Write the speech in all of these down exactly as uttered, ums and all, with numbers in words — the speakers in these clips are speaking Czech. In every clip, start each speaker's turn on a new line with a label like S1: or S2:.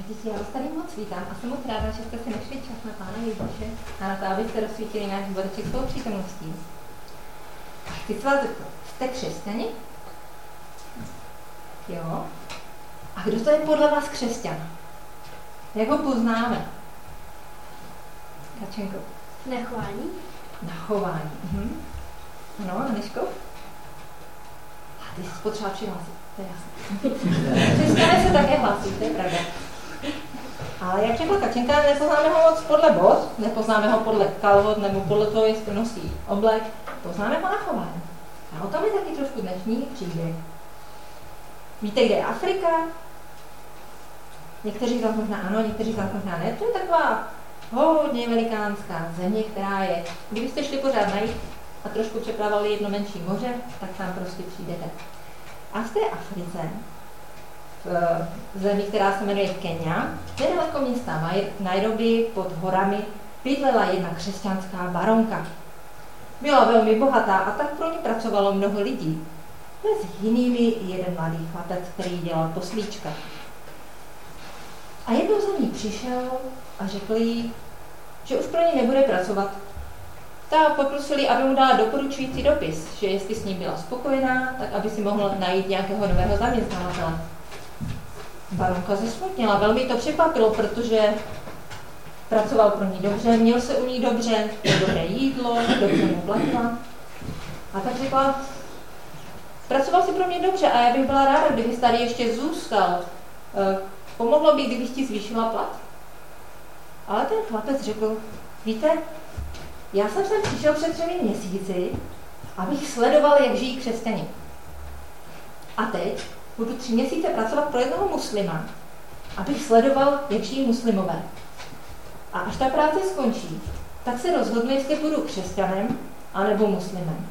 S1: Ježiši, já vás tady moc vítám a jsem moc ráda, že jste si našli čas na Pána Ježíše a na to, abyste rozsvítili náš zborček svou přítomností. A chci se vás zeptat, jste křesťani? Jo? A kdo to je podle vás křesťan? Jak ho poznáme? Kačenko.
S2: Na chování?
S1: Na chování. Mhm. No, Aniško? A ty jsi potřeba přihlásit, to je jasné. Křesťané se také hlásí, to je pravda. Ale jak řekla Kačenka, nepoznáme ho moc podle bot, nepoznáme ho podle kalhot nebo podle toho, jestli nosí oblek, poznáme ho na chování. A o tom je taky trošku dnešní příběh. Víte, kde je Afrika? Někteří z vás možná ano, někteří z vás možná ne. To je taková hodně velikánská země, která je, kdybyste šli pořád najít a trošku přeplavali jedno menší moře, tak tam prostě přijdete. A v té Africe, v zemi, která se jmenuje Kenya, nedaleko města Nairobi pod horami, bydlela jedna křesťanská baronka. Byla velmi bohatá a tak pro ní pracovalo mnoho lidí. Mezi jinými jeden mladý chlapec, který dělal poslíčka. A jednou za ní přišel a řekl jí, že už pro ní nebude pracovat. Ta poprosili, aby mu dala doporučující dopis, že jestli s ní byla spokojená, tak aby si mohla najít nějakého nového zaměstnavatele. Baronka zesmutněla, velmi to překvapilo, protože pracoval pro ní dobře, měl se u ní dobře, dobré jídlo, dobře mu platila. A tak řekla, pracoval si pro mě dobře a já bych byla ráda, kdybys tady ještě zůstal. Pomohlo by, kdybych ti zvýšila plat? Ale ten chlapec řekl, víte, já jsem sem přišel před třemi měsíci, abych sledoval, jak žijí křesťani. A teď budu tři měsíce pracovat pro jednoho muslima, abych sledoval, jak žijí muslimové. A až ta práce skončí, tak se rozhodnu, jestli budu křesťanem anebo muslimem.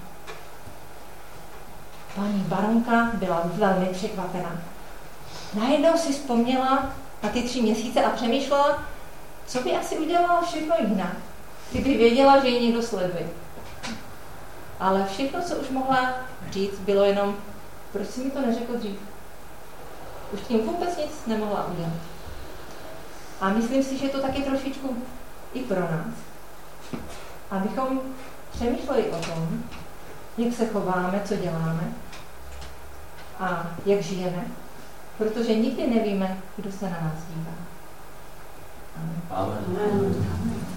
S1: Paní baronka byla velmi překvapená. Najednou si vzpomněla na ty tři měsíce a přemýšlela, co by asi udělala všechno jinak, kdyby věděla, že ji někdo sleduje. Ale všechno, co už mohla říct, bylo jenom, proč si mi to neřekl dřív? Už tím vůbec nic nemohla udělat. A myslím si, že to taky trošičku i pro nás. Abychom přemýšleli o tom, jak se chováme, co děláme a jak žijeme, protože nikdy nevíme, kdo se na nás dívá. Amen. Amen.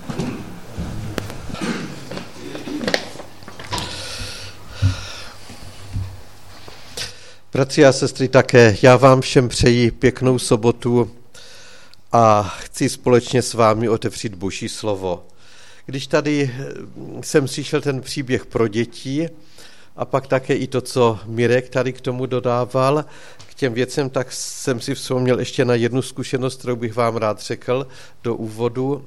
S3: Bratři a sestry, také já vám všem přeji pěknou sobotu a chci společně s vámi otevřít Boží slovo. Když tady jsem slyšel ten příběh pro děti a pak také i to, co Mirek tady k tomu dodával, k těm věcem, tak jsem si vzpomněl ještě na jednu zkušenost, kterou bych vám rád řekl do úvodu.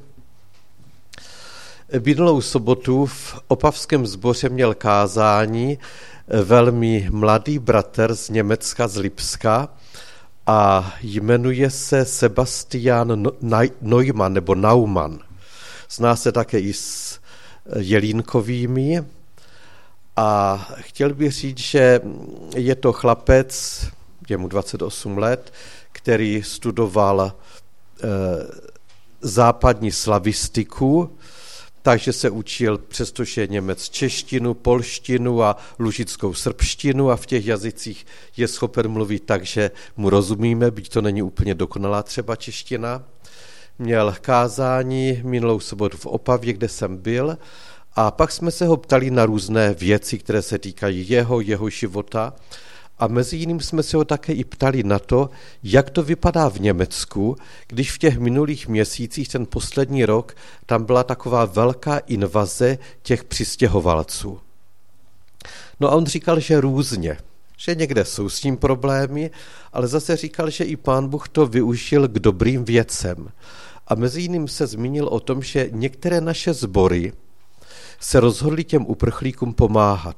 S3: Minulou sobotu v Opavském sboře měl kázání velmi mladý bratr z Německa, z Lipska, a jmenuje se Sebastian Neumann nebo Naumann. Zná se také i s Jelínkovými a chtěl bych říct, že je to chlapec, je mu dvacet osm let, který studoval eh, západní slavistiku, takže se učil, přestože je Němec, češtinu, polštinu a lužickou srbštinu a v těch jazycích je schopen mluvit tak, že mu rozumíme, byť to není úplně dokonalá třeba čeština. Měl kázání minulou sobotu v Opavě, kde jsem byl, a pak jsme se ho ptali na různé věci, které se týkají jeho, jeho života. A mezi jiným jsme se ho také i ptali na to, jak to vypadá v Německu, když v těch minulých měsících, ten poslední rok, tam byla taková velká invaze těch přistěhovalců. No a on říkal, že různě, že někde jsou s tím problémy, ale zase říkal, že i Pán Bůh to využil k dobrým věcem. A mezi jiným se zmínil o tom, že některé naše sbory se rozhodly těm uprchlíkům pomáhat.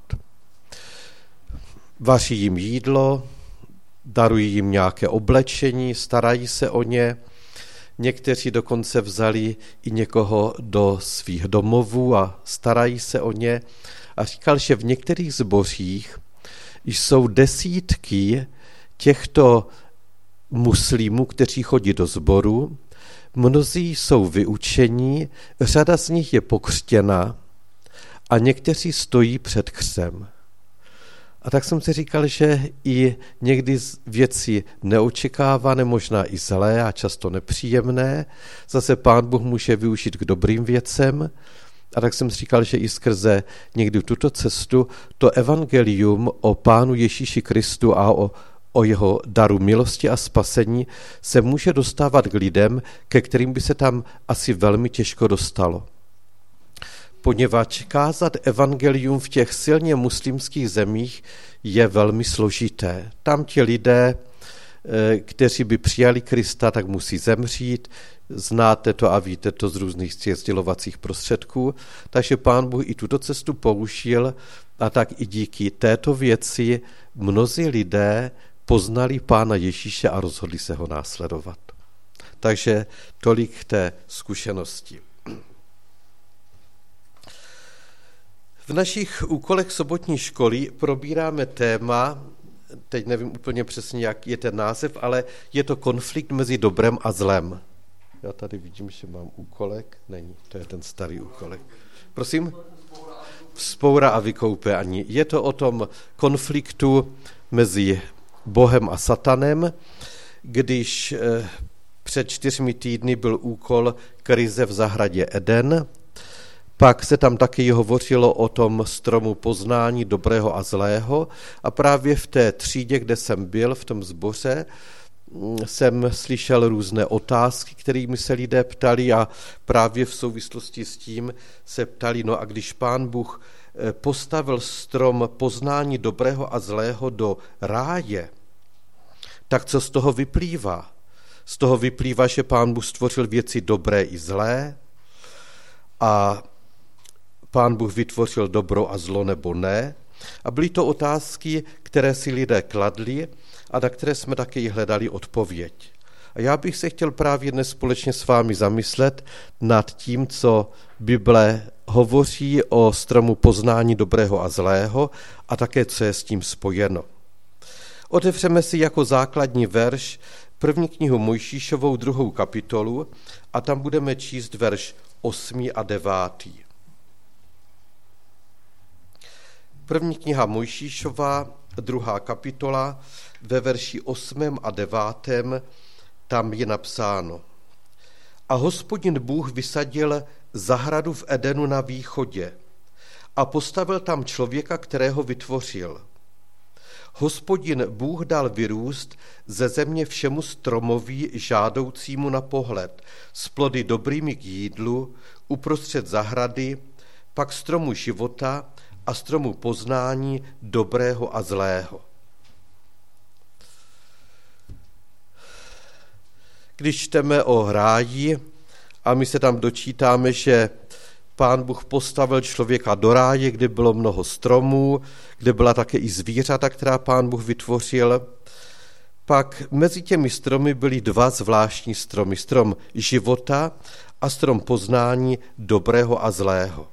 S3: Vaří jim jídlo, darují jim nějaké oblečení, starají se o ně. Někteří dokonce vzali i někoho do svých domovů a starají se o ně. A říkal, že v některých sbořích jsou desítky těchto muslimů, kteří chodí do sboru, mnozí jsou vyučení, řada z nich je pokřtěna a někteří stojí před křtem. A tak jsem si říkal, že i někdy věci neočekávané, možná i zlé a často nepříjemné, zase Pán Bůh může využít k dobrým věcem. A tak jsem si říkal, že i skrze někdy tuto cestu to evangelium o Pánu Ježíši Kristu a o, o jeho daru milosti a spasení se může dostávat k lidem, ke kterým by se tam asi velmi těžko dostalo. Poněvadž kázat evangelium v těch silně muslimských zemích je velmi složité. Tam ti lidé, kteří by přijali Krista, tak musí zemřít. Znáte to a víte to z různých sdělovacích prostředků. Takže Pán Bůh i tuto cestu použil a tak i díky této věci mnozí lidé poznali Pána Ježíše a rozhodli se ho následovat. Takže tolik k té zkušenosti. V našich úkolech sobotní školy probíráme téma, teď nevím úplně přesně, jak je ten název, ale je to konflikt mezi dobrem a zlem. Já tady vidím, že mám úkolek. Není, to je ten starý úkolek. Prosím? Vzpoura a vykoupení. Je to o tom konfliktu mezi Bohem a Satanem, když před čtyřmi týdny byl úkol krize v zahradě Eden. Pak se tam taky hovořilo o tom stromu poznání dobrého a zlého a právě v té třídě, kde jsem byl, v tom sboře, jsem slyšel různé otázky, kterými se lidé ptali a právě v souvislosti s tím se ptali, no a když Pán Bůh postavil strom poznání dobrého a zlého do ráje, tak co z toho vyplývá? Z toho vyplývá, že Pán Bůh stvořil věci dobré i zlé a Pán Bůh vytvořil dobro a zlo nebo ne. A byly to otázky, které si lidé kladli a na které jsme taky hledali odpověď. A já bych se chtěl právě dnes společně s vámi zamyslet nad tím, co Bible hovoří o stromu poznání dobrého a zlého a také, co je s tím spojeno. Otevřeme si jako základní verš první knihu Mojžíšovou druhou kapitolu a tam budeme číst verš osmý a devátý. První kniha Mojžíšova, druhá kapitola, ve verši osmém a devátém, tam je napsáno: A Hospodin Bůh vysadil zahradu v Edenu na východě a postavil tam člověka, kterého vytvořil. Hospodin Bůh dal vyrůst ze země všemu stromoví žádoucímu na pohled, s plody dobrými k jídlu, uprostřed zahrady, pak stromu života a stromu poznání dobrého a zlého. Když čteme o ráji a my se tam dočítáme, že Pán Bůh postavil člověka do ráje, kde bylo mnoho stromů, kde byla také i zvířata, která Pán Bůh vytvořil, pak mezi těmi stromy byly dva zvláštní stromy. Strom života a strom poznání dobrého a zlého.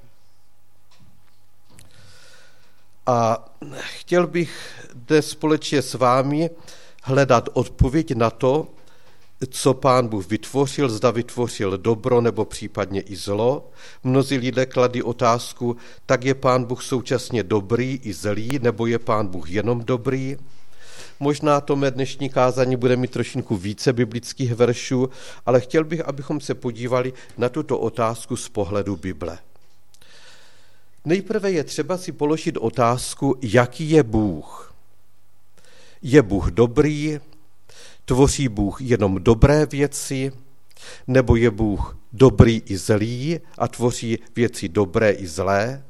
S3: A chtěl bych dnes společně s vámi hledat odpověď na to, co Pán Bůh vytvořil, zda vytvořil dobro nebo případně i zlo. Mnozí lidé kladí otázku, tak je Pán Bůh současně dobrý i zlý, nebo je Pán Bůh jenom dobrý. Možná to mé dnešní kázání bude mít trošinku více biblických veršů, ale chtěl bych, abychom se podívali na tuto otázku z pohledu Bible. Nejprve je třeba si položit otázku, jaký je Bůh. Je Bůh dobrý? Tvoří Bůh jenom dobré věci? Nebo je Bůh dobrý i zlý a tvoří věci dobré i zlé?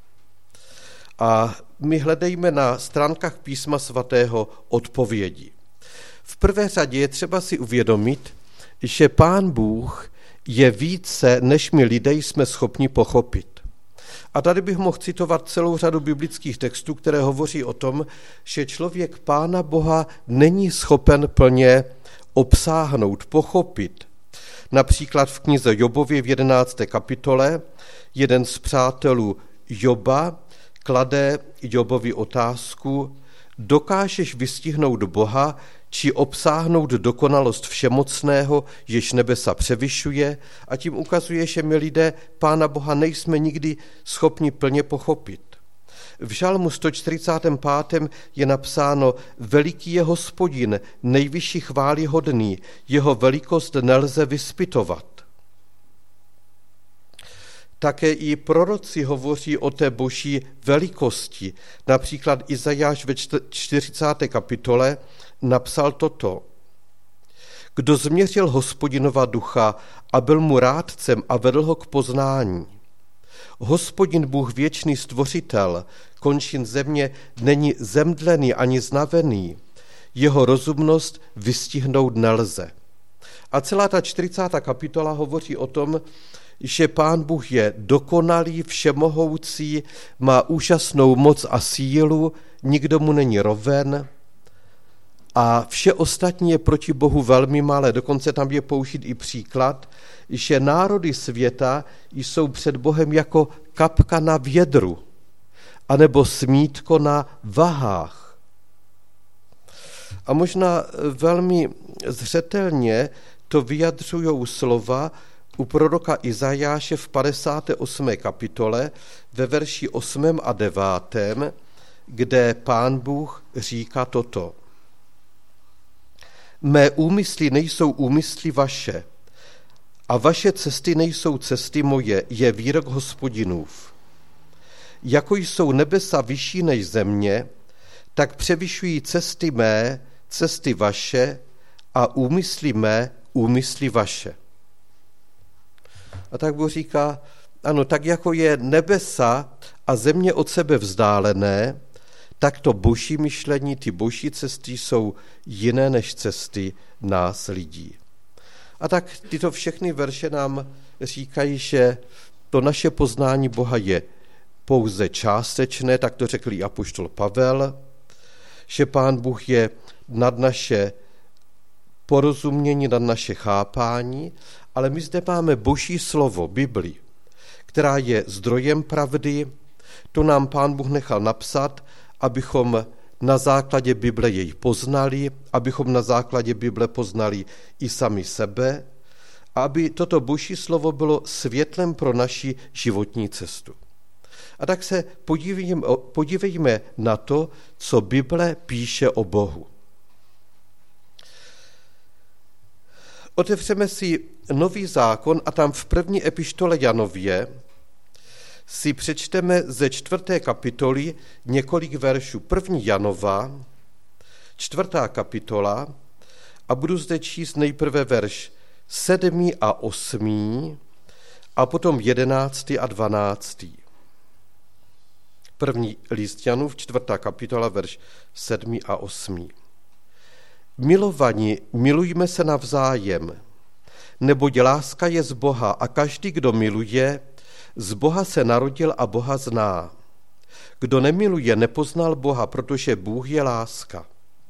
S3: A my hledejme na stránkách Písma svatého odpovědi. V prvé řadě je třeba si uvědomit, že Pán Bůh je více, než my lidé jsme schopni pochopit. A tady bych mohl citovat celou řadu biblických textů, které hovoří o tom, že člověk Pána Boha není schopen plně obsáhnout, pochopit. Například v knize Jobově v jedenácté kapitole jeden z přátelů Joba klade Jobovi otázku, Dokážeš vystihnout Boha, či obsáhnout dokonalost všemocného, jež nebesa převyšuje, a tím ukazuje, že my lidé Pána Boha nejsme nikdy schopni plně pochopit. V Žalmu sto čtyřicátém pátém je napsáno: veliký je Hospodin, nejvyšší chvályhodný, jeho velikost nelze vyspytovat. Také i proroci hovoří o té boží velikosti. Například Izajáš ve čtyřicáté kapitole napsal toto: kdo změřil Hospodinova ducha a byl mu rádcem a vedl ho k poznání. Hospodin Bůh věčný stvořitel, končin země, není zemdlený ani znavený, jeho rozumnost vystihnout nelze. A celá ta čtyřicátá kapitola hovoří o tom, že Pán Bůh je dokonalý, všemohoucí, má úžasnou moc a sílu, nikdo mu není roven a vše ostatní je proti Bohu velmi malé. Dokonce tam je použit i příklad, že národy světa jsou před Bohem jako kapka na vědru, anebo smítko na vahách. A možná velmi zřetelně to vyjadřují slova u proroka Izajáše v padesáté osmé kapitole ve verši osmém a devátém, kde Pán Bůh říká toto: mé úmysly nejsou úmysly vaše a vaše cesty nejsou cesty moje, je výrok Hospodinův. Jako jsou nebesa vyšší než země, tak převyšují cesty mé, cesty vaše a úmysly mé, úmysly vaše. A tak Bůh říká, ano, tak jako je nebesa a země od sebe vzdálené, tak to boží myšlení, ty boží cesty jsou jiné než cesty nás lidí. A tak tyto všechny verše nám říkají, že to naše poznání Boha je pouze částečné, tak to řekl i apoštol Pavel, že Pán Bůh je nad naše porozumění, nad naše chápání, ale my zde máme Boží slovo, Bibli, která je zdrojem pravdy. To nám Pán Bůh nechal napsat, abychom na základě Bible jej poznali, abychom na základě Bible poznali i sami sebe, a aby toto Boží slovo bylo světlem pro naši životní cestu. A tak se podívejme, podívejme na to, co Bible píše o Bohu. Otevřeme si Nový zákon a tam v první epištole Janově si přečteme ze čtvrté kapitoly několik veršů. První Janova, čtvrtá kapitola, a budu zde číst nejprve verš sedmý a osmý a potom jedenáctý a dvanáctý. První list Janův, čtvrtá kapitola, verš sedmý a osmý. Milovaní, milujme se navzájem, neboť láska je z Boha a každý, kdo miluje, z Boha se narodil a Boha zná. Kdo nemiluje, nepoznal Boha, protože Bůh je láska.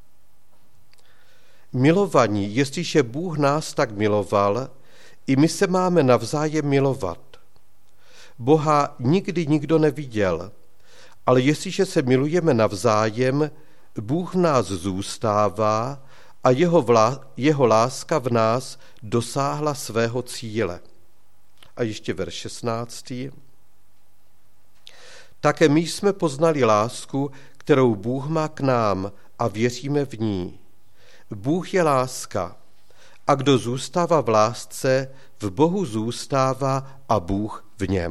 S3: Milovaní, jestliže Bůh nás tak miloval, i my se máme navzájem milovat. Boha nikdy nikdo neviděl, ale jestliže se milujeme navzájem, Bůh v nás zůstává a jeho, vlá, jeho láska v nás dosáhla svého cíle. A ještě verš šestnáctý. Také my jsme poznali lásku, kterou Bůh má k nám a věříme v ní. Bůh je láska a kdo zůstává v lásce, v Bohu zůstává a Bůh v něm.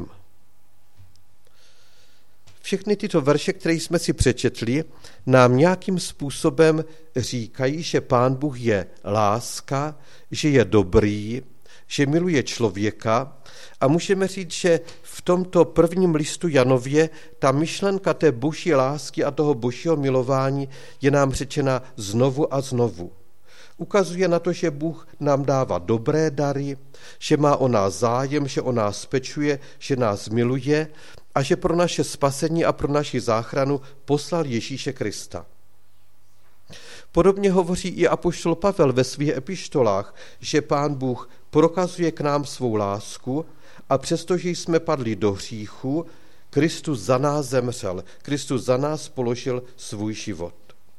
S3: Všechny tyto verše, které jsme si přečetli, nám nějakým způsobem říkají, že Pán Bůh je láska, že je dobrý, že miluje člověka, a můžeme říct, že v tomto prvním listu Janově ta myšlenka té boží lásky a toho božího milování je nám řečena znovu a znovu. Ukazuje na to, že Bůh nám dává dobré dary, že má o nás zájem, že o nás pečuje, že nás miluje a že pro naše spasení a pro naši záchranu poslal Ježíše Krista. Podobně hovoří i apoštol Pavel ve svých epištolách, že Pán Bůh prokazuje k nám svou lásku a přestože jsme padli do hříchu, Kristus za nás zemřel, Kristus za nás položil svůj život.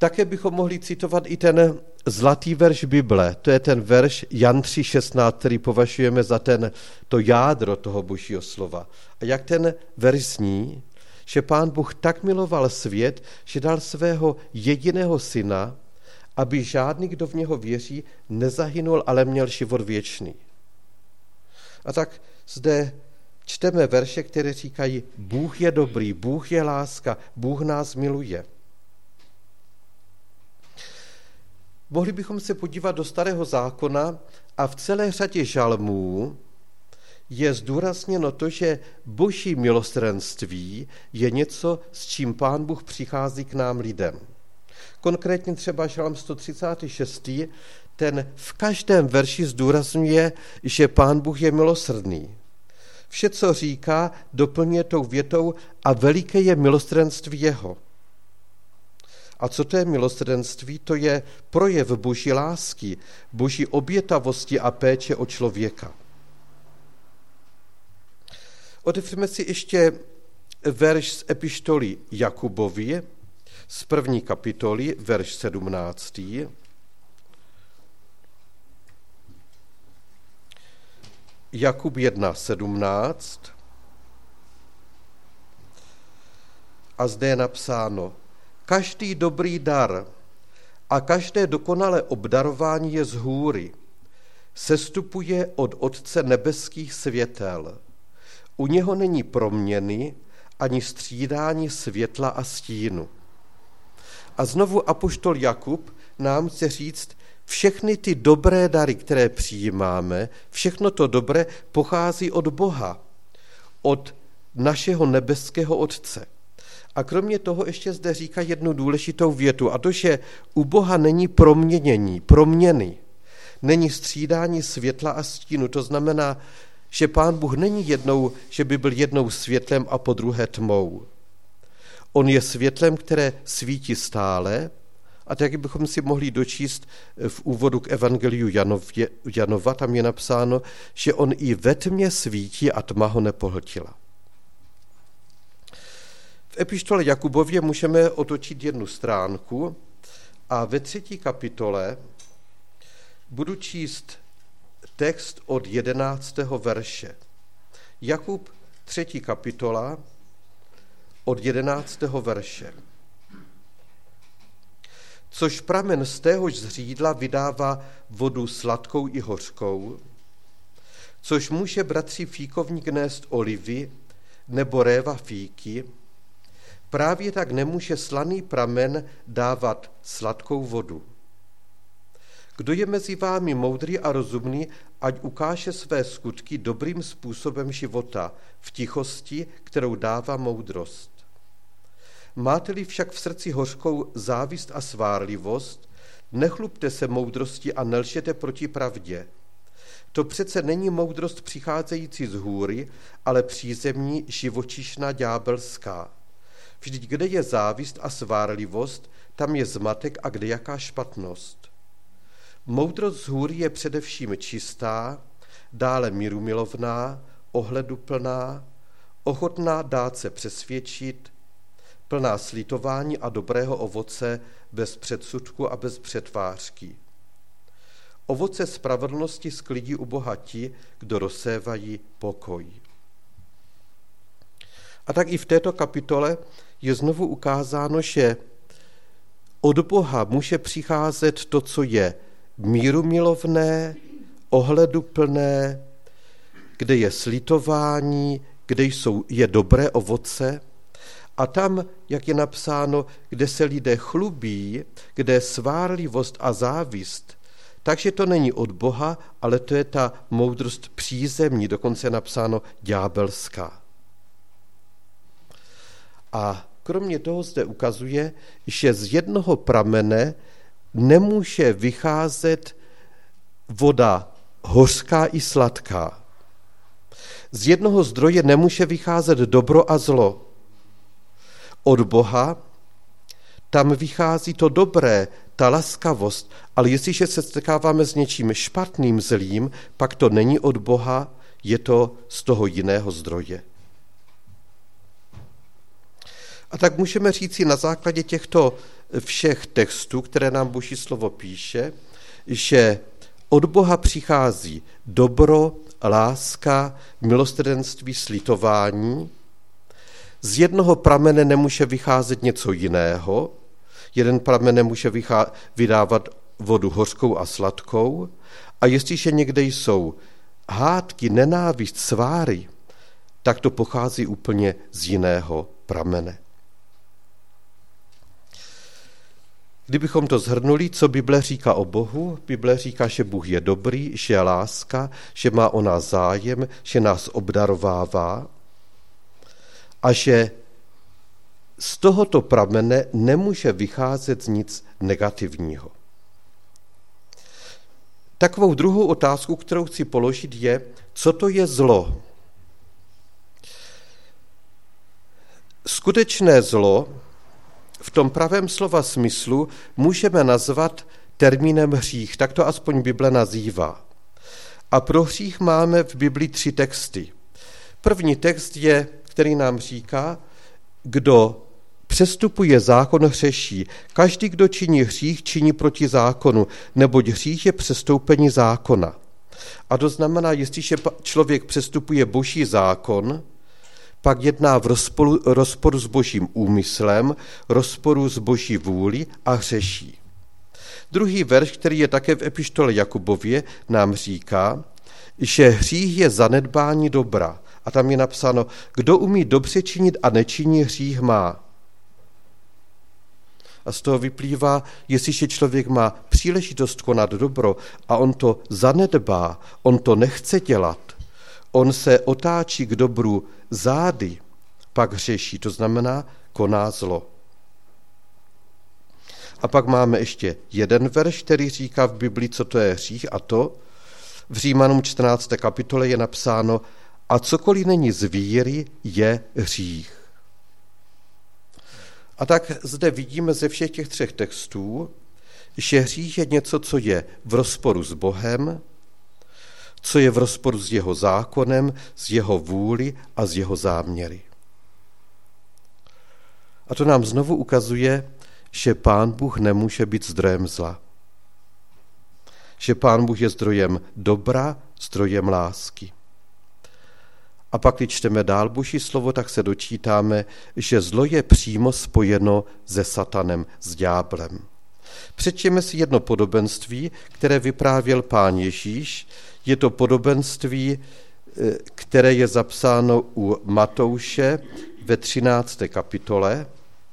S3: Také bychom mohli citovat i ten zlatý verš Bible, to je ten verš Jan tři šestnáct, který považujeme za ten, to jádro toho Božího slova. A jak ten verš zní, že Pán Bůh tak miloval svět, že dal svého jediného syna, aby žádný, kdo v něho věří, nezahynul, ale měl život věčný. A tak zde čteme verše, které říkají, Bůh je dobrý, Bůh je láska, Bůh nás miluje. Mohli bychom se podívat do Starého zákona a v celé řadě žalmů je zdůrazněno to, že Boží milosrdenství je něco, s čím Pán Bůh přichází k nám lidem. Konkrétně třeba žalm sto třicátý šestý ten v každém verši zdůrazňuje, že Pán Bůh je milosrdný. Vše, co říká, doplňuje tou větou a veliké je milosrdenství jeho. A co to je milosrdenství? To je projev Boží lásky, Boží obětavosti a péče o člověka. Otevřeme si ještě verš z epištoly Jakubovi, z první kapitoly, verš sedmnáctý. Jakub jedna sedmnáct. A zde je napsáno, každý dobrý dar a každé dokonalé obdarování je z hůry, sestupuje od Otce nebeských světel. U něho není proměny ani střídání světla a stínu. A znovu apoštol Jakub nám chce říct, všechny ty dobré dary, které přijímáme, všechno to dobré pochází od Boha, od našeho nebeského Otce. A kromě toho ještě zde říká jednu důležitou větu, a to, že u Boha není proměnění, proměny, není střídání světla a stínu. To znamená, že Pán Bůh není jednou, že by byl jednou světlem a po druhé tmou. On je světlem, které svítí stále, a tak bychom si mohli dočíst v úvodu k evangeliu Janově, Janova, tam je napsáno, že on i ve tmě svítí a tma ho nepohltila. V epištole Jakubově můžeme otočit jednu stránku a ve třetí kapitole budu číst text od jedenáctého verše. Jakub, třetí kapitola, od jedenáctého verše. Což pramen z téhož zřídla vydává vodu sladkou i hořkou, což může bratři fíkovník nést olivy nebo réva fíky, právě tak nemůže slaný pramen dávat sladkou vodu. Kdo je mezi vámi moudrý a rozumný, ať ukáže své skutky dobrým způsobem života, v tichosti, kterou dává moudrost. Máte-li však v srdci hořkou závist a svárlivost, nechlubte se moudrosti a nelžete proti pravdě. To přece není moudrost přicházející z hůry, ale přízemní, živočišná, ďábelská. Vždyť kde je závist a svárlivost, tam je zmatek a kde jaká špatnost. Moudrost z hůry je především čistá, dále mírumilovná, ohleduplná, ochotná dát se přesvědčit, plná slitování a dobrého ovoce, bez předsudku a bez přetvářky. Ovoce spravedlnosti sklidí u Boha ti, kdo rozsévají pokoj. A tak i v této kapitole je znovu ukázáno, že od Boha může přicházet to, co je mírumilovné, ohleduplné, kde je slitování, kde jsou, je dobré ovoce. A tam, jak je napsáno, kde se lidé chlubí, kde je svárlivost a závist, takže to není od Boha, ale to je ta moudrost přízemní, dokonce je napsáno ďábelská. A kromě toho zde ukazuje, že z jednoho pramene nemůže vycházet voda hořká i sladká. Z jednoho zdroje nemůže vycházet dobro a zlo. Od Boha tam vychází to dobré, ta laskavost, ale jestliže se setkáváme s něčím špatným, zlým, pak to není od Boha, je to z toho jiného zdroje. A tak můžeme říci na základě těchto všech textů, které nám Boží slovo píše, že od Boha přichází dobro, láska, milosrdenství, slitování. Z jednoho pramene nemůže vycházet něco jiného. Jeden pramen nemůže vychá- vydávat vodu hořkou a sladkou. A jestliže někde jsou hádky, nenávist, sváry, tak to pochází úplně z jiného pramene. Kdybychom to shrnuli, co Bible říká o Bohu, Bible říká, že Bůh je dobrý, že je láska, že má o nás zájem, že nás obdarovává a že z tohoto pramene nemůže vycházet nic negativního. Takovou druhou otázku, kterou chci položit, je, co to je zlo? Skutečné zlo v tom pravém slova smyslu můžeme nazvat termínem hřích, tak to aspoň Bible nazývá. A pro hřích máme v Bibli tři texty. První text je, který nám říká, kdo přestupuje zákon, hřeší. Každý, kdo činí hřích, činí proti zákonu, neboť hřích je přestoupení zákona. A to znamená, jestliže člověk přestupuje Boží zákon, pak jedná v rozporu, rozporu s Božím úmyslem, rozporu s Boží vůli a hřeší. Druhý verš, který je také v epištole Jakubově, nám říká, že hřích je zanedbání dobra. A tam je napsáno, kdo umí dobře činit a nečiní, hřích má. A z toho vyplývá, jestliže člověk má příležitost konat dobro a on to zanedbá, on to nechce dělat, on se otáčí k dobru zády, pak hřeší, to znamená koná zlo. A pak máme ještě jeden verš, který říká v Biblii, co to je hřích, a to v Římanům čtrnácté kapitole je napsáno, a cokoliv není z víry, je hřích. A tak zde vidíme ze všech těch třech textů, že hřích je něco, co je v rozporu s Bohem, co je v rozporu s jeho zákonem, s jeho vůli a s jeho záměry. A to nám znovu ukazuje, že Pán Bůh nemůže být zdrojem zla. Že Pán Bůh je zdrojem dobra, zdrojem lásky. A pak, když čteme dál Boží slovo, tak se dočítáme, že zlo je přímo spojeno se satanem, s ďáblem. Přečtěme si jedno podobenství, které vyprávěl Pán Ježíš. Je to podobenství, které je zapsáno u Matouše ve třinácté kapitole.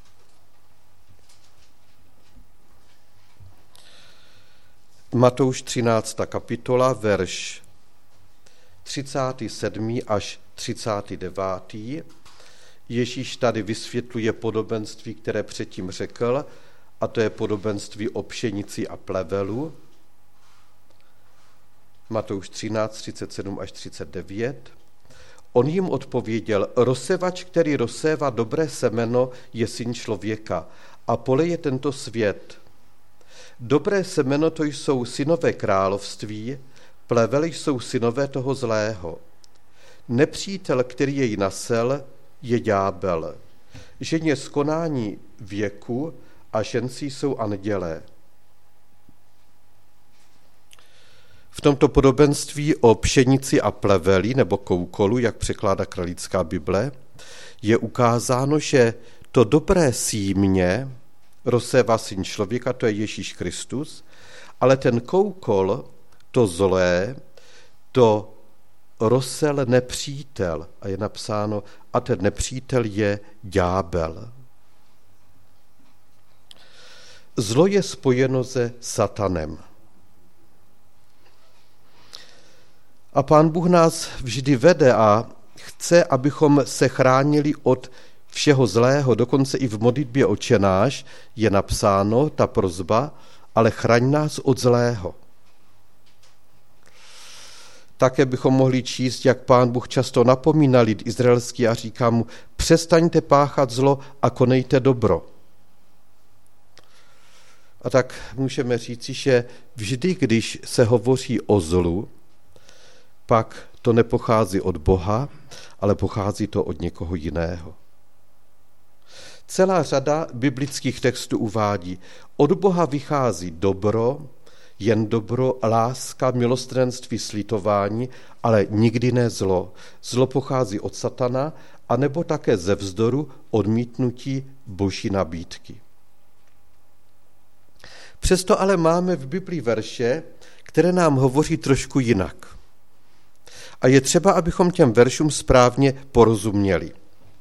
S3: Matouš třináctá kapitola, verš třicátý sedmý až třicátý devátý. Ježíš tady vysvětluje podobenství, které předtím řekl, a to je podobenství o pšenici a plevelu. Matouš třináct, třicet sedm až třicet devět. On jim odpověděl, rozsevač, který rozsévá dobré semeno, je syn člověka a pole je tento svět. Dobré semeno to jsou synové království, plevely jsou synové toho zlého. Nepřítel, který jej nasel, je ďábel. Žen je z konání věku a žencí jsou andělé. V tomto podobenství o pšenici a pleveli nebo koukolu, jak překládá Kralická Bible, je ukázáno, že to dobré símě rozsévá syn člověka, to je Ježíš Kristus, ale ten koukol, to zlé, to rozsel nepřítel a je napsáno, a ten nepřítel je ďábel. Zlo je spojeno se satanem. A Pán Bůh nás vždy vede a chce, abychom se chránili od všeho zlého, dokonce i v modlitbě Otče náš je napsáno ta prosba, ale chraň nás od zlého. Také bychom mohli číst, jak Pán Bůh často napomíná lid izraelský a říká mu, přestaňte páchat zlo a konejte dobro. A tak můžeme říci, že vždy, když se hovoří o zlu, pak to nepochází od Boha, ale pochází to od někoho jiného. Celá řada biblických textů uvádí, od Boha vychází dobro, jen dobro, láska, milostrenství, slitování, ale nikdy ne zlo. Zlo pochází od satana, anebo také ze vzdoru odmítnutí boží nabídky. Přesto ale máme v Biblii verše, které nám hovoří trošku jinak. A je třeba, abychom těm veršům správně porozuměli.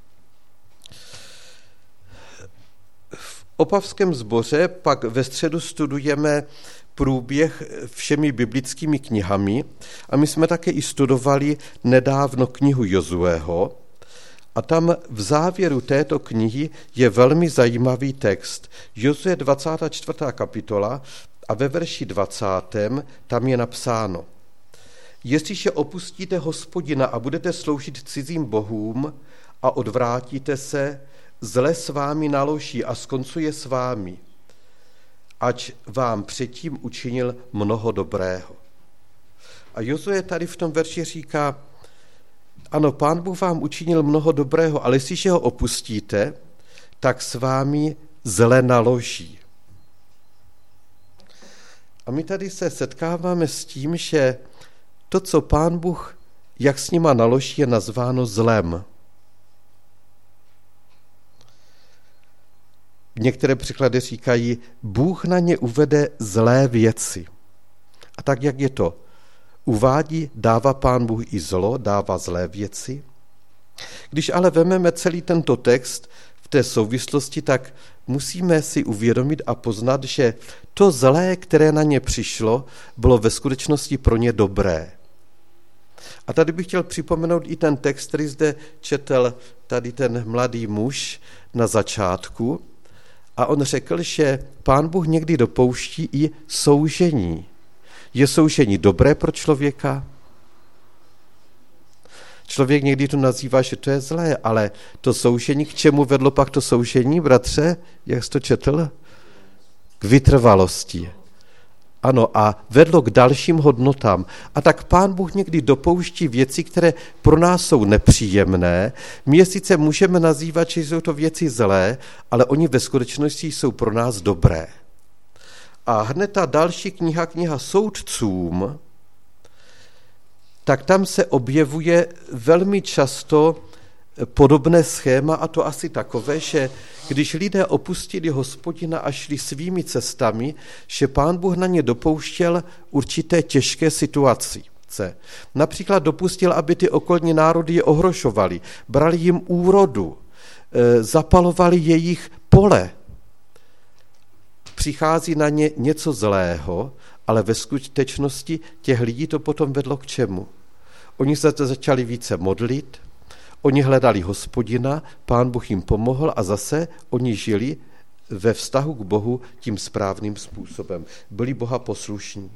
S3: V Opavském sboře pak ve středu studujeme průběh všemi biblickými knihami a my jsme také i studovali nedávno knihu Jozueho a tam v závěru této knihy je velmi zajímavý text. Jozue dvacátá čtvrtá kapitola a ve verši dvacátém tam je napsáno: Jestliže opustíte Hospodina a budete sloužit cizím bohům a odvrátíte se, zle s vámi naloží a skoncuje s vámi, ať vám předtím učinil mnoho dobrého. A Jozue tady v tom verši říká, ano, Pán Bůh vám učinil mnoho dobrého, ale jestliže ho opustíte, tak s vámi zle naloží. A my tady se setkáváme s tím, že to, co Pán Bůh, jak s nima naloží, je nazváno zlem. Některé překlady říkají, Bůh na ně uvede zlé věci. A tak, jak je to? Uvádí, dává Pán Bůh i zlo, dává zlé věci. Když ale vememe celý tento text v té souvislosti, tak musíme si uvědomit a poznat, že to zlé, které na ně přišlo, bylo ve skutečnosti pro ně dobré. A tady bych chtěl připomenout i ten text, který zde četl tady ten mladý muž na začátku. A on řekl, že Pán Bůh někdy dopouští i soužení. Je soužení dobré pro člověka? Člověk někdy to nazývá, že to je zlé, ale to soužení, k čemu vedlo pak to soužení, bratře, jak jsi to četl? K vytrvalosti. Ano, a vedlo k dalším hodnotám. A tak Pán Bůh někdy dopouští věci, které pro nás jsou nepříjemné. My je sice můžeme nazývat, že jsou to věci zlé, ale oni ve skutečnosti jsou pro nás dobré. A hned ta další kniha, kniha Soudcům, tak tam se objevuje velmi často podobné schéma, a to asi takové, že když lidé opustili Hospodina a šli svými cestami, že Pán Bůh na ně dopouštěl určité těžké situace. Například dopustil, aby ty okolní národy je ohrožovali, brali jim úrodu, zapalovali jejich pole. Přichází na ně něco zlého, ale ve skutečnosti těch lidí to potom vedlo k čemu? Oni se začali více modlit, oni hledali Hospodina, Pán Bůh jim pomohl a zase oni žili ve vztahu k Bohu tím správným způsobem. Byli Boha poslušní.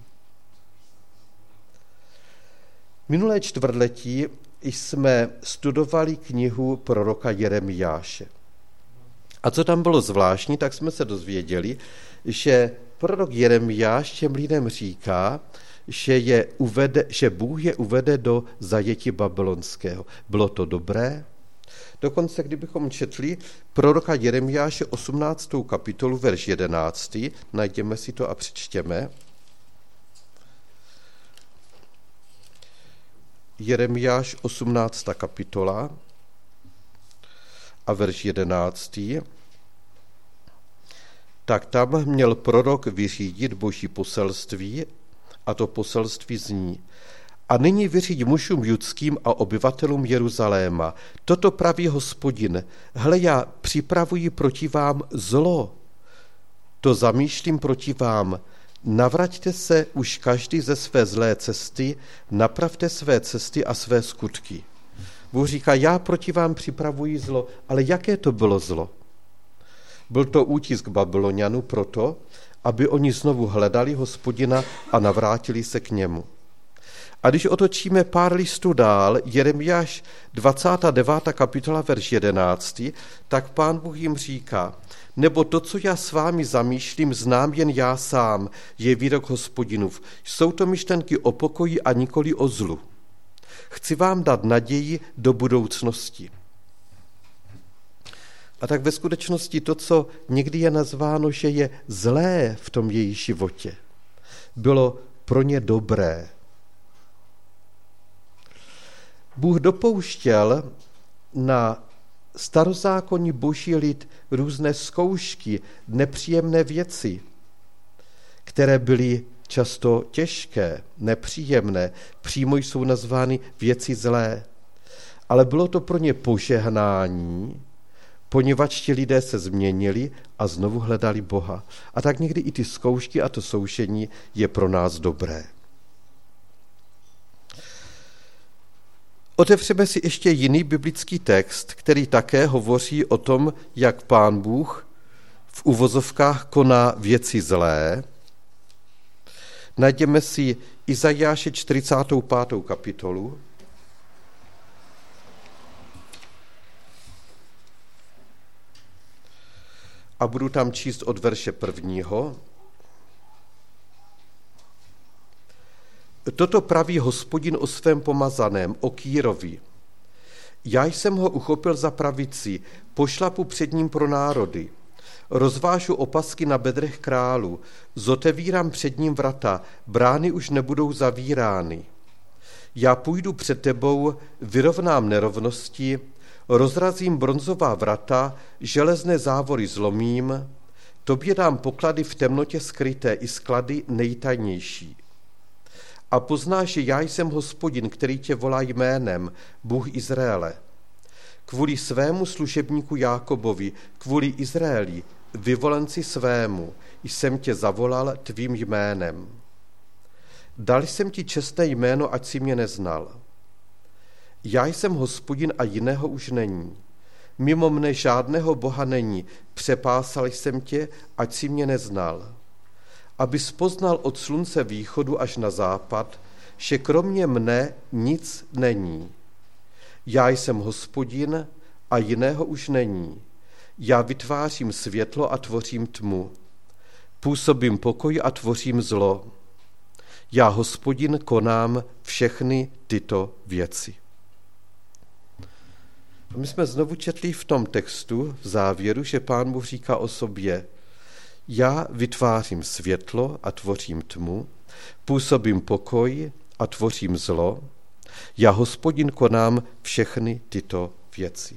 S3: Minulé čtvrtletí jsme studovali knihu proroka Jeremiáše. A co tam bylo zvláštní, tak jsme se dozvěděli, že prorok Jeremiáš těm lidem říká, že, je uvede, že Bůh je uvede do zajetí babylonského. Bylo to dobré? Dokonce, kdybychom četli proroka Jeremiáše osmnáctou kapitolu, verš jedenáctý, najdeme si to a přečtěme. Jeremiáš osmnáctá kapitola a verš jedenáctý. Tak tam měl prorok vyřídit boží poselství, a to poselství zní: A nyní vyříď mužům judským a obyvatelům Jeruzaléma. Toto praví Hospodin. Hle, já připravuji proti vám zlo. To zamýšlím proti vám. Navraťte se už každý ze své zlé cesty, napravte své cesty a své skutky. Bůh říká, já proti vám připravuji zlo, ale jaké to bylo zlo? Byl to útisk Babylonianů proto, aby oni znovu hledali Hospodina a navrátili se k němu. A když otočíme pár listů dál, Jeremiáš dvacátá devátá kapitola, verš jedenáctý, tak Pán Bůh jim říká, nebo to, co já s vámi zamýšlím, znám jen já sám, je výrok Hospodinův. Jsou to myšlenky o pokoji a nikoli o zlu. Chci vám dát naději do budoucnosti. A tak ve skutečnosti to, co někdy je nazváno, že je zlé v tom její životě, bylo pro ně dobré. Bůh dopouštěl na starozákonní boží lid různé zkoušky, nepříjemné věci, které byly často těžké, nepříjemné, přímo jsou nazvány věci zlé. Ale bylo to pro ně požehnání, poněvadž ti lidé se změnili a znovu hledali Boha. A tak někdy i ty zkoušky a to zkoušení je pro nás dobré. Otevřeme si ještě jiný biblický text, který také hovoří o tom, jak Pán Bůh v uvozovkách koná věci zlé. Najdeme si Izajáše čtyřicátou pátou kapitolu. A budu tam číst od verše prvního. Toto praví Hospodin o svém pomazaném, o Kýrovi. Já jsem ho uchopil za pravici, pošlapu před ním pro národy. Rozvážu opasky na bedrech králu, zotevírám před ním vrata, brány už nebudou zavírány. Já půjdu před tebou, vyrovnám nerovnosti, rozrazím bronzová vrata, železné závory zlomím, tobě dám poklady v temnotě skryté i sklady nejtajnější. A poznáš, že já jsem Hospodin, který tě volá jménem, Bůh Izraele. Kvůli svému služebníku Jákobovi, kvůli Izraeli, vyvolenci svému, jsem tě zavolal tvým jménem. Dal jsem ti čestné jméno, ať si mě neznal. Já jsem Hospodin a jiného už není. Mimo mne žádného Boha není, přepásal jsem tě, ať si mě neznal. Abys poznal od slunce východu až na západ, že kromě mne nic není. Já jsem Hospodin a jiného už není. Já vytvářím světlo a tvořím tmu. Působím pokoj a tvořím zlo. Já, Hospodin, konám všechny tyto věci. A my jsme znovu četli v tom textu v závěru, že Pán Bůh říká o sobě: já vytvářím světlo a tvořím tmu, působím pokoj a tvořím zlo. Já, Hospodin, konám všechny tyto věci.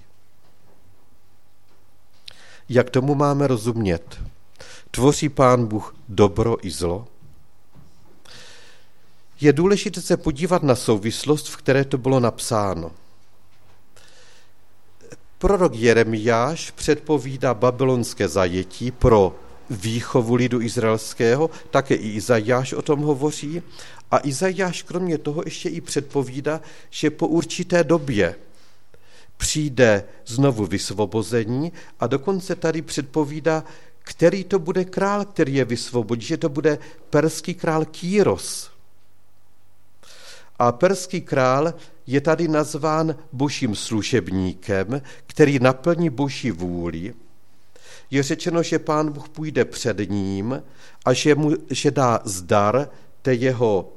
S3: Jak tomu máme rozumět? Tvoří Pán Bůh dobro i zlo? Je důležité se podívat na souvislost, v které to bylo napsáno. Prorok Jeremiáš předpovídá babylonské zajetí pro výchovu lidu izraelského, také i Izajáš o tom hovoří. A Izajáš kromě toho ještě i předpovídá, že po určité době přijde znovu vysvobození a dokonce tady předpovídá, který to bude král, který je vysvobodí, že to bude perský král Kýros. A perský král je tady nazván božím služebníkem, který naplní boží vůli. Je řečeno, že Pán Bůh půjde před ním a že, mu, že dá zdar té jeho,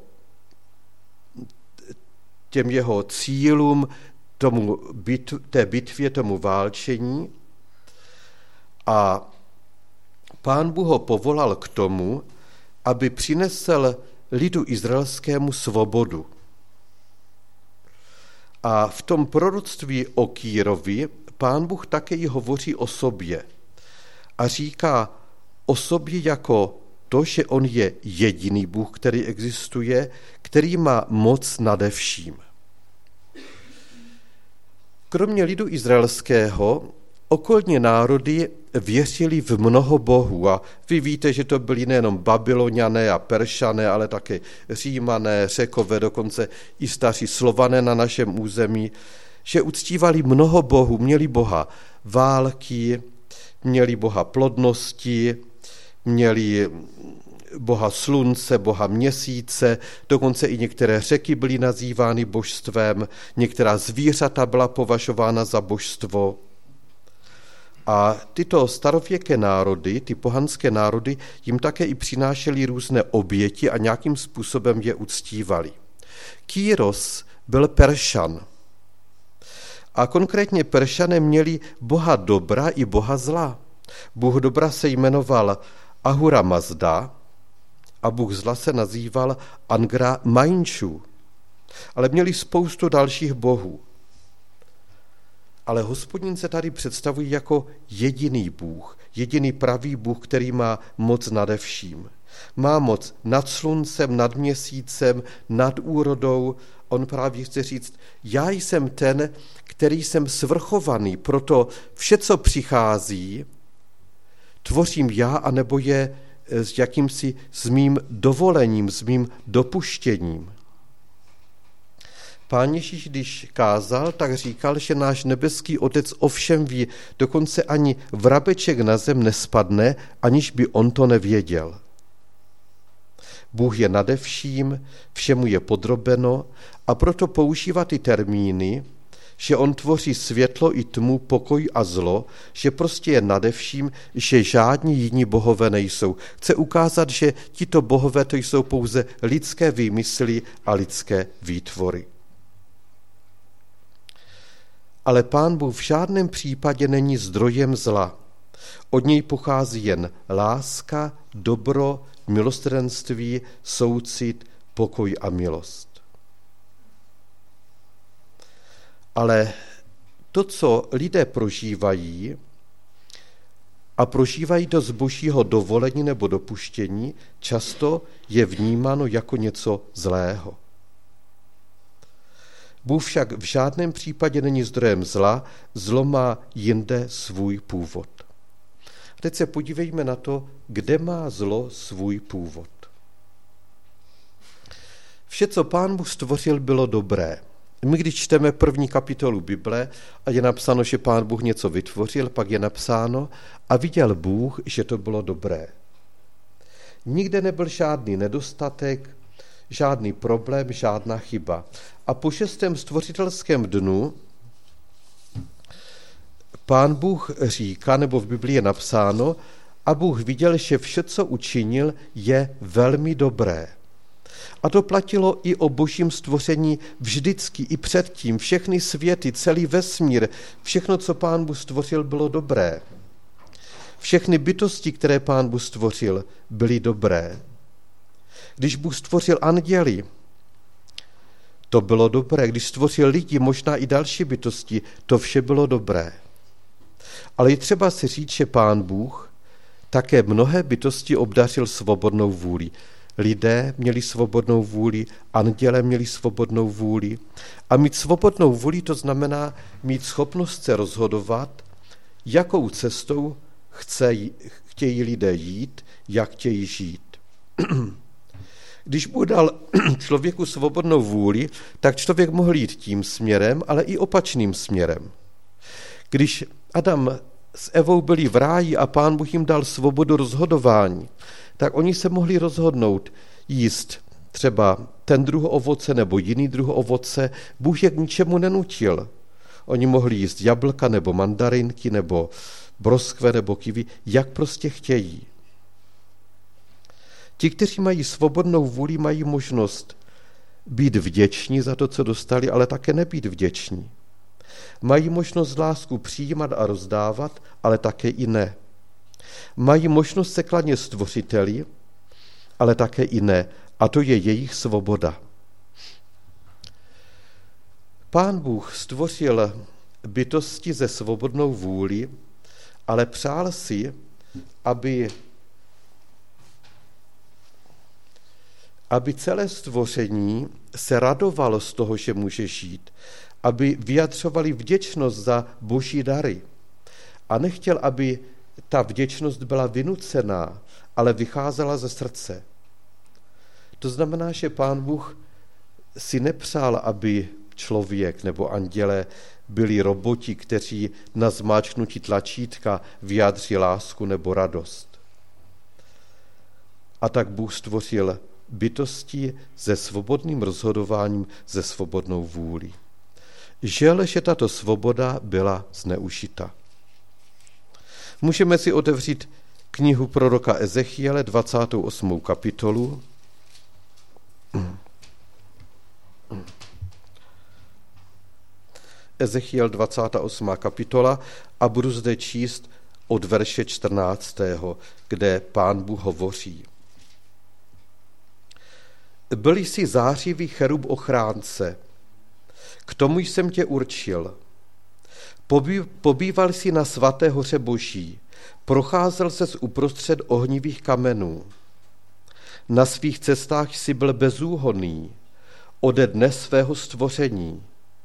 S3: těm jeho cílům, tomu bit, té bitvě, tomu válčení. A Pán Bůh ho povolal k tomu, aby přinesl lidu izraelskému svobodu. A v tom proroctví o Kýrovi Pán Bůh také i hovoří o sobě. A říká o sobě jako to, že on je jediný Bůh, který existuje, který má moc nade vším. Kromě lidu izraelského, okolní národy věřili v mnoho bohů a vy víte, že to byli nejenom Babyloniané a Peršané, ale také Římané, Řekové, dokonce i staří Slované na našem území, že uctívali mnoho bohů, měli boha války, měli boha plodnosti, měli boha slunce, boha měsíce, dokonce i některé řeky byly nazývány božstvem, některá zvířata byla považována za božstvo. A tyto starověké národy, ty pohanské národy, jim také i přinášely různé oběti a nějakým způsobem je uctívali. Kýros byl Peršan A konkrétně Peršané měli boha dobra i boha zla. Bůh dobra se jmenoval Ahura Mazda a bůh zla se nazýval Angra Mainchu. Ale měli spoustu dalších bohů. Ale Hospodin se tady představuje jako jediný Bůh, jediný pravý Bůh, který má moc nade vším. Má moc nad sluncem, nad měsícem, nad úrodou. On právě chce říct, já jsem ten, který jsem svrchovaný, proto vše, co přichází, tvořím já, anebo je s jakýmsi s mým dovolením, s mým dopuštěním. Pán Ježíš, když kázal, tak říkal, že náš nebeský Otec ovšem ví, dokonce ani vrabeček na zem nespadne, aniž by on to nevěděl. Bůh je nade vším, všemu je podrobeno a proto používá ty termíny, že on tvoří světlo i tmu, pokoj a zlo, že prostě je nade vším, že žádní jiní bohové nejsou. Chce ukázat, že tito bohové to jsou pouze lidské výmysly a lidské výtvory. Ale Pán Bůh v žádném případě není zdrojem zla. Od něj pochází jen láska, dobro, milosrdenství, soucit, pokoj a milost. Ale to, co lidé prožívají, a prožívají to z božího dovolení nebo dopuštění, často je vnímáno jako něco zlého. Bůh však v žádném případě není zdrojem zla, zlo má jinde svůj původ. Teď se podívejme na to, kde má zlo svůj původ. Vše, co Pán Bůh stvořil, bylo dobré. My, když čteme první kapitolu Bible a je napsáno, že Pán Bůh něco vytvořil, pak je napsáno a viděl Bůh, že to bylo dobré. Nikde nebyl žádný nedostatek, žádný problém, žádná chyba. A po šestém stvořitelském dnu Pán Bůh říká, nebo v Biblii je napsáno, a Bůh viděl, že vše, co učinil, je velmi dobré. A to platilo i o božím stvoření vždycky, i předtím. Všechny světy, celý vesmír, všechno, co Pán Bůh stvořil, bylo dobré. Všechny bytosti, které Pán Bůh stvořil, byly dobré. Když Bůh stvořil anděli, to bylo dobré. Když stvořil lidi, možná i další bytosti, to vše bylo dobré. Ale je třeba si říct, že Pán Bůh také mnohé bytosti obdařil svobodnou vůli. Lidé měli svobodnou vůli, anděle měli svobodnou vůli. A mít svobodnou vůli, to znamená mít schopnost se rozhodovat, jakou cestou chce, chtějí lidé jít, jak chtějí žít. Když Bůh dal člověku svobodnou vůli, tak člověk mohl jít tím směrem, ale i opačným směrem. Když Adam s Evou byli v ráji a Pán Bůh jim dal svobodu rozhodování, tak oni se mohli rozhodnout jíst třeba ten druh ovoce nebo jiný druh ovoce. Bůh je k ničemu nenutil. Oni mohli jíst jablka nebo mandarinky nebo broskve nebo kiwi, jak prostě chtějí. Ti, kteří mají svobodnou vůli, mají možnost být vděční za to, co dostali, ale také nebýt vděční. Mají možnost lásku přijímat a rozdávat, ale také i ne. Mají možnost se klanět stvořiteli, ale také i ne. A to je jejich svoboda. Pán Bůh stvořil bytosti ze svobodnou vůli, ale přál si, aby, aby celé stvoření se radovalo z toho, že může žít, aby vyjadřovali vděčnost za boží dary. A nechtěl, aby ta vděčnost byla vynucená, ale vycházela ze srdce. To znamená, že Pán Bůh si nepřál, aby člověk nebo anděle byli roboti, kteří na zmáčknutí tlačítka vyjádří lásku nebo radost. A tak Bůh stvořil bytosti se svobodným rozhodováním, se svobodnou vůlí. Žel, že tato svoboda byla zneužita. Můžeme si otevřít knihu proroka Ezechiele, dvacátou osmou kapitolu. Ezechiel dvacátá osmá kapitola a budu zde číst od verše čtrnáctého, kde Pán Bůh hovoří. Byl jsi zářivý cherub ochránce, k tomu jsem tě určil. Pobý, pobýval jsi na svaté hoře Boží, procházel ses uprostřed ohnivých kamenů. Na svých cestách jsi byl bezúhonný, ode dne svého stvoření,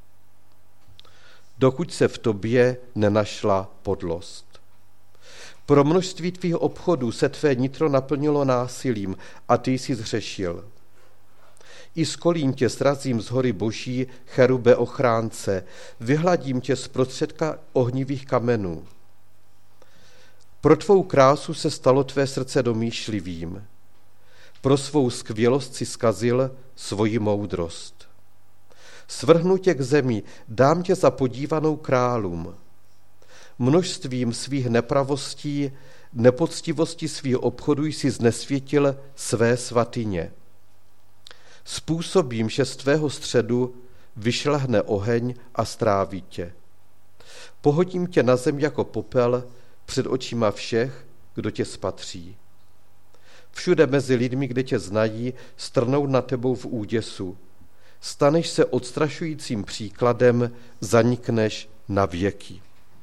S3: dokud se v tobě nenašla podlost. Pro množství tvých obchodů se tvé nitro naplnilo násilím a ty jsi zhřešil. I z kolín tě srazím z hory Boží, cherube ochránce, vyhladím tě z prostředka ohnivých kamenů. Pro tvou krásu se stalo tvé srdce domýšlivým, pro svou skvělost si zkazil svoji moudrost. Svrhnu tě k zemi, dám tě za podívanou králům. Množstvím svých nepravostí, nepoctivosti svých obchodů jsi znesvětil své svatyně. Způsobím, že z tvého středu vyšlehne oheň a stráví tě. Pohodím tě na zem jako popel před očima všech, kdo tě spatří. Všude mezi lidmi, kde tě znají, strnou na tebou v úděsu. Staneš se odstrašujícím příkladem, zanikneš na věky.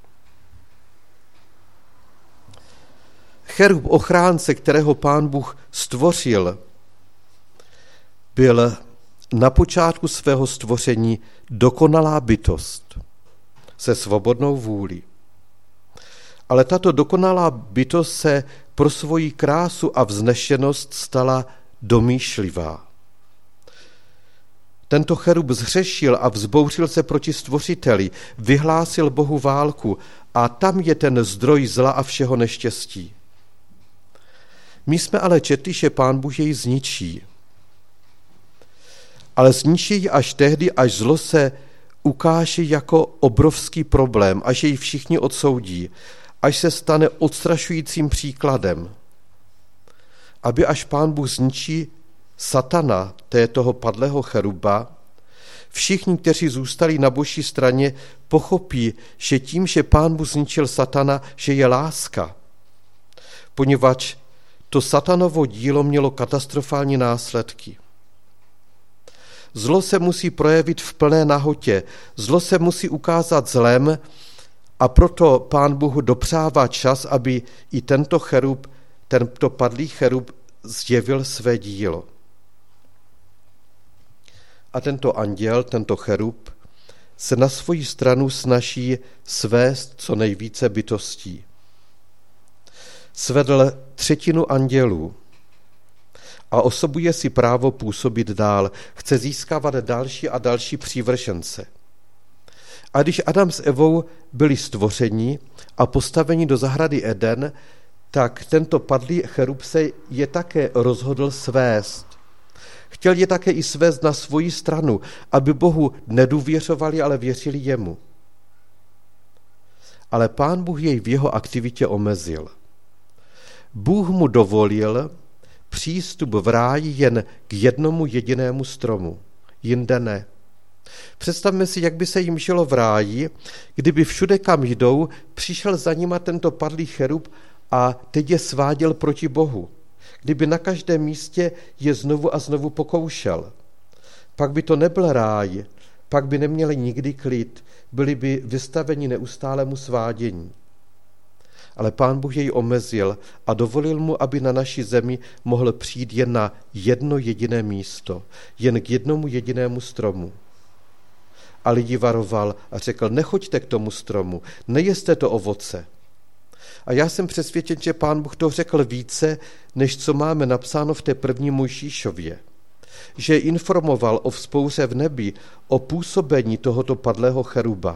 S3: Cherub ochránce, kterého Pán Bůh stvořil, byl na počátku svého stvoření dokonalá bytost se svobodnou vůlí. Ale tato dokonalá bytost se pro svoji krásu a vznešenost stala domýšlivá. Tento cherub zhřešil a vzbouřil se proti stvořiteli, vyhlásil Bohu válku a tam je ten zdroj zla a všeho neštěstí. My jsme ale četli, že Pán Bůh jej zničí. Ale zničí ji až tehdy, až zlo se ukáže jako obrovský problém, až jej všichni odsoudí, až se stane odstrašujícím příkladem. Aby až Pán Bůh zničí satana, toho padlého cheruba, všichni, kteří zůstali na Boží straně, pochopí, že tím, že Pán Bůh zničil satana, že je láska. Poněvadž to satanovo dílo mělo katastrofální následky. Zlo se musí projevit v plné nahotě, zlo se musí ukázat zlem a proto Pán Bůh dopřává čas, aby i tento cherub, tento padlý cherub zjevil své dílo. A tento anděl, tento cherub, se na svoji stranu snaží svést co nejvíce bytostí. Svedl třetinu andělů a osobuje si právo působit dál, chce získávat další a další přívržence. A když Adam s Evou byli stvořeni a postaveni do zahrady Eden, tak tento padlý cherub se je také rozhodl svést. Chtěl je také i svést na svoji stranu, aby Bohu nedůvěřovali, ale věřili jemu. Ale Pán Bůh jej v jeho aktivitě omezil. Bůh mu dovolil přístup v ráji jen k jednomu jedinému stromu, jinde ne. Představme si, jak by se jim žilo v ráji, kdyby všude, kam jdou, přišel za nima tento padlý cherub a teď je sváděl proti Bohu. Kdyby na každém místě je znovu a znovu pokoušel. Pak by to nebyl ráj, pak by neměli nikdy klid, byli by vystaveni neustálému svádění. Ale Pán Bůh jej omezil a dovolil mu, aby na naší zemi mohl přijít jen na jedno jediné místo, jen k jednomu jedinému stromu. A lidi varoval a řekl, nechoďte k tomu stromu, nejeste to ovoce. A já jsem přesvědčen, že Pán Bůh to řekl více, než co máme napsáno v té první Mojžíšově. Že informoval o vzpouře v nebi, o působení tohoto padlého cheruba.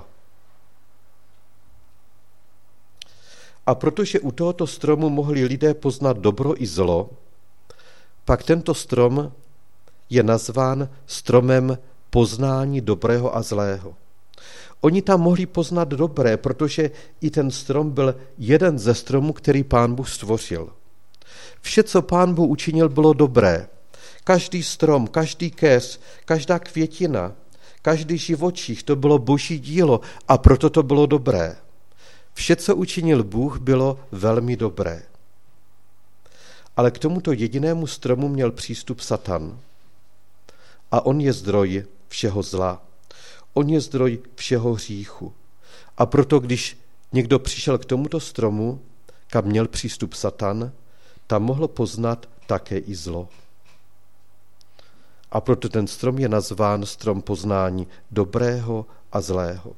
S3: A protože u tohoto stromu mohli lidé poznat dobro i zlo, pak tento strom je nazván stromem poznání dobrého a zlého. Oni tam mohli poznat dobré, protože i ten strom byl jeden ze stromů, který Pán Bůh stvořil. Vše, co Pán Bůh učinil, bylo dobré. Každý strom, každý keř, každá květina, každý živočich, to bylo boží dílo a proto to bylo dobré. Vše, co učinil Bůh, bylo velmi dobré. Ale k tomuto jedinému stromu měl přístup Satan. A on je zdroj všeho zla. On je zdroj všeho hříchu. A proto, když někdo přišel k tomuto stromu, kam měl přístup Satan, tam mohl poznat také i zlo. A proto ten strom je nazván strom poznání dobrého a zlého.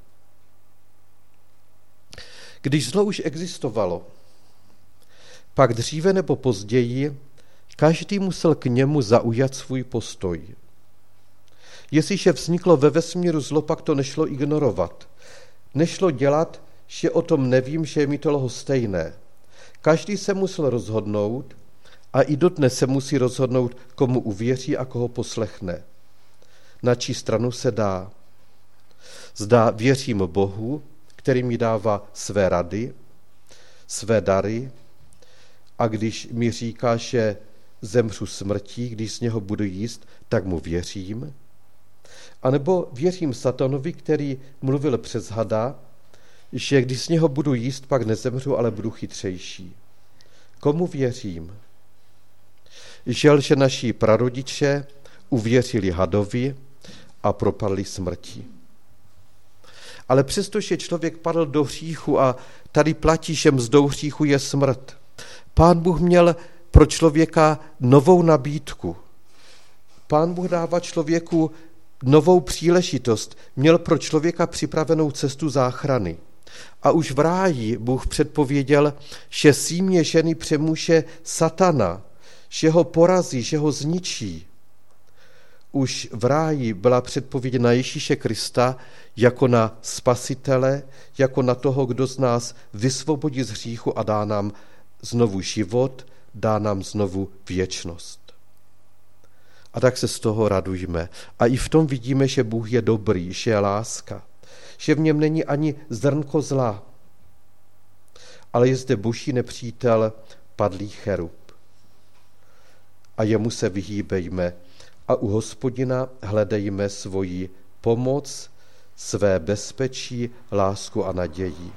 S3: Když zlo už existovalo, pak dříve nebo později každý musel k němu zaujat svůj postoj. Jestliže vzniklo ve vesmíru zlo, pak to nešlo ignorovat. Nešlo dělat, že o tom nevím, že je mi to lhostejné. Každý se musel rozhodnout a i dodnes se musí rozhodnout, komu uvěří a koho poslechne. Na čí stranu se dá. Zdá věřím Bohu, který mi dává své rady, své dary, a když mi říká, že zemřu smrtí, když z něho budu jíst, tak mu věřím. A nebo věřím Satanovi, který mluvil přes hada, že když z něho budu jíst, pak nezemřu, ale budu chytřejší. Komu věřím? Žel, že naši prarodiče uvěřili hadovi a propadli smrti. Ale přestože člověk padl do hříchu a tady platí, že mzdou hříchu je smrt, Pán Bůh měl pro člověka novou nabídku. Pán Bůh dává člověku novou příležitost, měl pro člověka připravenou cestu záchrany. A už v ráji Bůh předpověděl, že símě ženy přemůže Satana, že ho porazí, že ho zničí. Už v ráji byla předpověď na Ježíše Krista jako na spasitele, jako na toho, kdo z nás vysvobodí z hříchu a dá nám znovu život, dá nám znovu věčnost. A tak se z toho radujme. A i v tom vidíme, že Bůh je dobrý, že je láska, že v něm není ani zrnko zla, ale je zde boží nepřítel, padlý cherub. A jemu se vyhýbejme a u Hospodina hledejme svoji pomoc, své bezpečí, lásku a naději.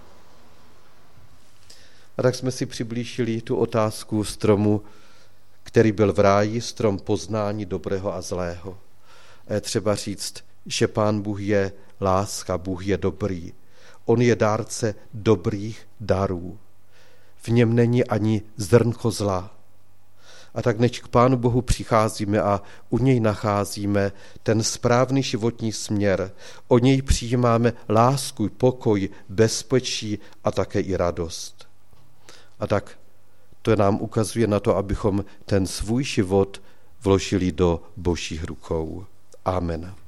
S3: A tak jsme si přiblížili tu otázku stromu, který byl v ráji, strom poznání dobrého a zlého. A je třeba říct, že Pán Bůh je láska, Bůh je dobrý. On je dárce dobrých darů. V něm není ani zrnko zla. A tak než k Pánu Bohu přicházíme a u něj nacházíme ten správný životní směr, od něj přijímáme lásku, pokoj, bezpečí a také i radost. A tak to nám ukazuje na to, abychom ten svůj život vložili do božích rukou. Amen.